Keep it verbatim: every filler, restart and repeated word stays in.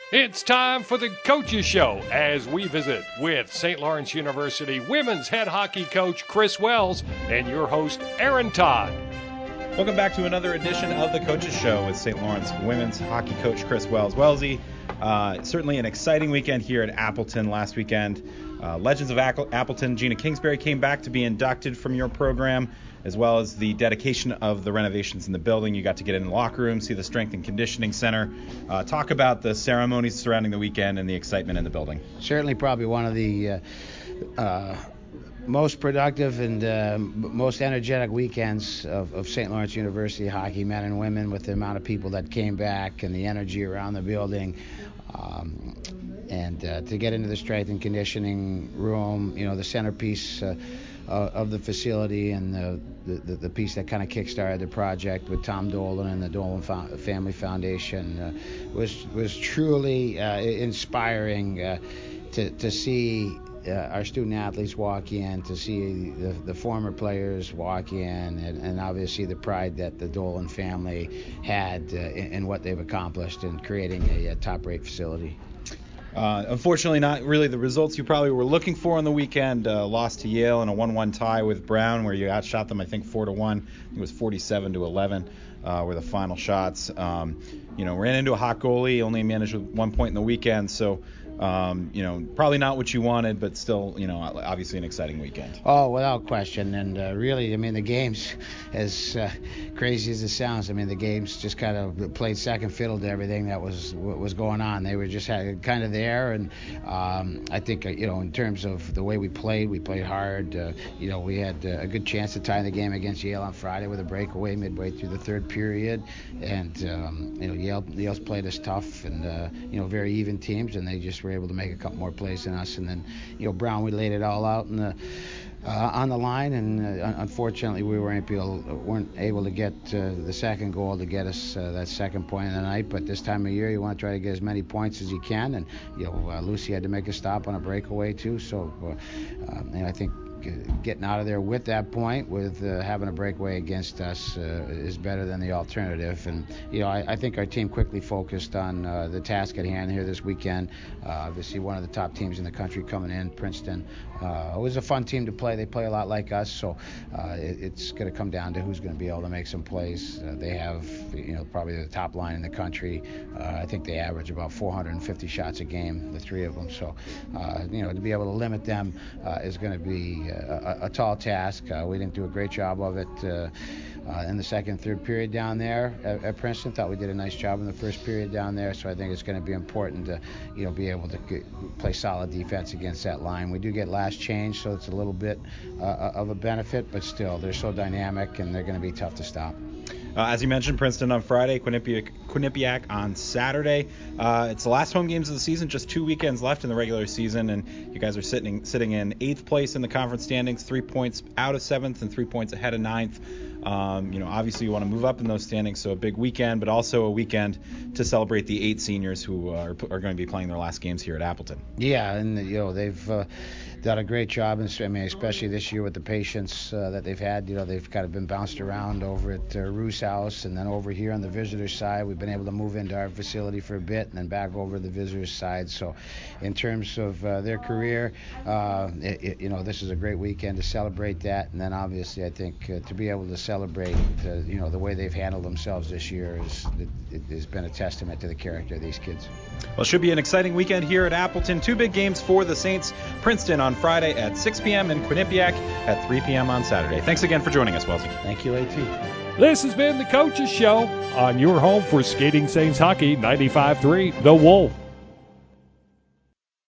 It's time for the Coaches Show as we visit with Saint Lawrence University women's head hockey coach Chris Wells and your host Aaron Todd. Welcome back to another edition of the Coaches Show with Saint Lawrence women's hockey coach Chris Wells. Wellsy, uh, certainly an exciting weekend here at Appleton last weekend. Uh, Legends of Appleton, Gina Kingsbury came back to be inducted from your program, as well as the dedication of the renovations in the building. You got to get in the locker room, see the strength and conditioning center. Uh, talk about the ceremonies surrounding the weekend and the excitement in the building. Certainly probably one of the uh, uh, most productive and uh, most energetic weekends of, of Saint Lawrence University hockey, men and women, with the amount of people that came back and the energy around the building. Um, and uh, to get into the strength and conditioning room, you know, the centerpiece uh, uh, of the facility and the, the, the piece that kind of kickstarted the project with Tom Dolan and the Dolan Fo- Family Foundation uh, was was truly uh, inspiring uh, to, to see Uh, our student athletes walk in, to see the, the former players walk in, and, and obviously the pride that the Dolan family had uh, in, in what they've accomplished in creating a, a top-rate facility. Uh, unfortunately, not really the results you probably were looking for on the weekend. Uh, lost to Yale in a one one tie with Brown, where you outshot them, I think, four to one. It was forty-seven to eleven uh, were the final shots. Um, you know, ran into a hot goalie, only managed with one point in the weekend, so Um, you know, probably not what you wanted, but still, you know, obviously an exciting weekend. Oh, without question. And uh, really, I mean, the games, as uh, crazy as it sounds, I mean, the games just kind of played second fiddle to everything that was what was going on. They were just kind of there. And um, I think, uh, you know, in terms of the way we played, we played hard. Uh, you know, we had uh, a good chance to tie the game against Yale on Friday with a breakaway midway through the third period. And, um, you know, Yale, Yale's played us tough and, uh, you know, very even teams, and they just were able to make a couple more plays than us. And then, you know, Brown, we laid it all out in the, uh, on the line, and uh, unfortunately we weren't able, weren't able to get uh, the second goal to get us uh, that second point of the night. But this time of year, you want to try to get as many points as you can, and you know, uh, Lucy had to make a stop on a breakaway too. So, uh, um, and I think getting out of there with that point, with uh, having a breakaway against us, uh, is better than the alternative. And you know, I, I think our team quickly focused on uh, the task at hand here this weekend. Uh, obviously, one of the top teams in the country coming in, Princeton. Uh, it was a fun team to play. They play a lot like us, so uh, it, it's going to come down to who's going to be able to make some plays. Uh, they have, you know, probably the top line in the country. Uh, I think they average about four hundred fifty shots a game, the three of them. So, uh, you know, to be able to limit them uh, is going to be A, a tall task. Uh, we didn't do a great job of it uh, uh, in the second, third period down there at, at Princeton. Thought we did a nice job in the first period down there. So I think it's going to be important to, you know, be able to get, play solid defense against that line. We do get last change, so it's a little bit uh, of a benefit, but still, they're so dynamic and they're going to be tough to stop. Uh, as you mentioned, Princeton on Friday, Quinnipiac, Quinnipiac on Saturday. Uh, it's the last home games of the season, just two weekends left in the regular season, and you guys are sitting sitting in eighth place in the conference standings, three points out of seventh and three points ahead of ninth. Um, you know, obviously you want to move up in those standings, so a big weekend, but also a weekend to celebrate the eight seniors who are, are going to be playing their last games here at Appleton. Yeah, and you know they've uh, done a great job, and I mean, especially this year with the patience uh, that they've had. You know, they've kind of been bounced around over at uh, Roos House, and then over here on the visitor side, we've been able to move into our facility for a bit, and then back over to the visitors side. So, in terms of uh, their career, uh, it, it, you know, this is a great weekend to celebrate that, and then obviously I think uh, to be able to celebrate, uh, you know, the way they've handled themselves this year is it, it has been a testament to the character of these kids. Well, it should be an exciting weekend here at Appleton. Two big games for the Saints. Princeton on Friday at six p.m. and Quinnipiac at three p.m. on Saturday. Thanks again for joining us, Wellesley. Thank you, A T. This has been the Coaches Show on your home for Skating Saints Hockey, ninety-five point three The Wolf.